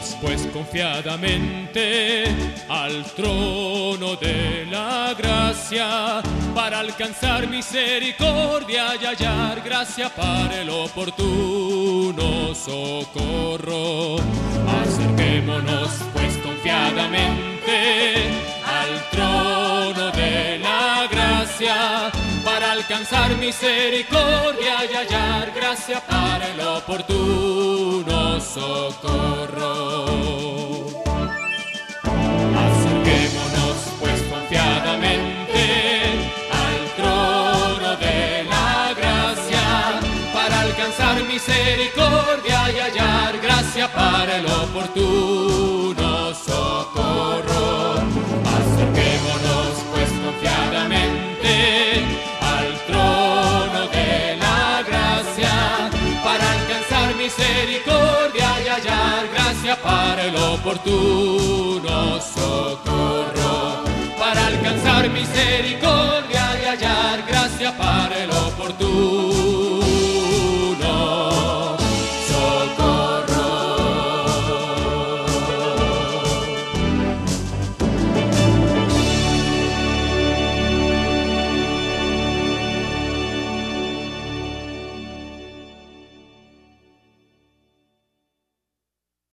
pues confiadamente al trono de la gracia para alcanzar misericordia y hallar gracia para el oportuno socorro. Acerquémonos pues confiadamente al trono de la gracia para alcanzar misericordia y hallar gracia para el oportuno socorro. Acerquémonos pues confiadamente al trono de la gracia para alcanzar misericordia y hallar gracia para el oportuno socorro. Acerquémonos pues confiadamente al trono de la gracia para alcanzar misericordia y hallar gracia para el oportuno socorro. Para alcanzar misericordia y hallar gracia para el oportuno